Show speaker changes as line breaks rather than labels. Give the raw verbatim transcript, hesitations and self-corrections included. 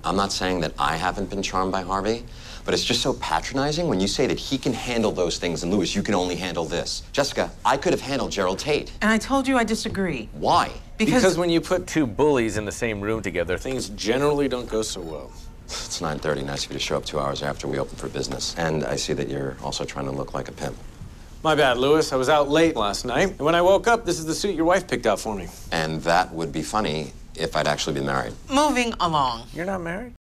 I'm not saying that I haven't been charmed by Harvey, but it's just so patronizing when you say that he can handle those things, and Louis, you can only handle this. Jessica, I could have handled Gerald Tate.
And I told you I disagree.
Why?
Because,
because when you put two bullies in the same room together, things generally don't go so well.
It's nine thirty. Nice of you to show up two hours after we open for business. And I see that you're also trying to look like a pimp.
My bad, Louis. I was out late last night. And when I woke up, this is the suit your wife picked out for me.
And that would be funny if I'd actually been married.
moving along.
You're not married?